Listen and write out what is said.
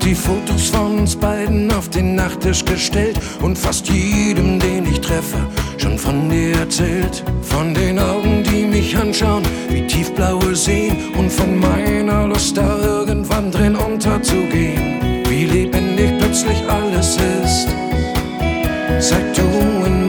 die Fotos von uns beiden auf den Nachttisch gestellt und fast jedem, den ich treffe, schon von dir erzählt. Von den Augen, die mich anschauen, wie tiefblaue Seen, und von meiner Lust, da irgendwann drin unterzugehen. Wie lebendig plötzlich alles ist, seit du in